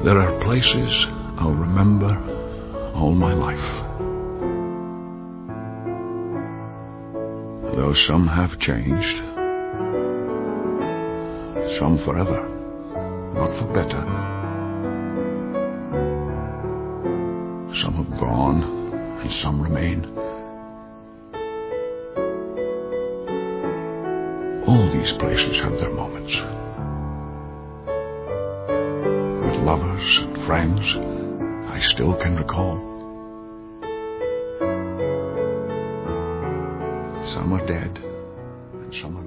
There are places I'll remember all my life. Though some have changed, some forever, not for better. Some have gone, and some remain. All these places have their moments. With lovers and friends, I still can recall. Some are dead, and some are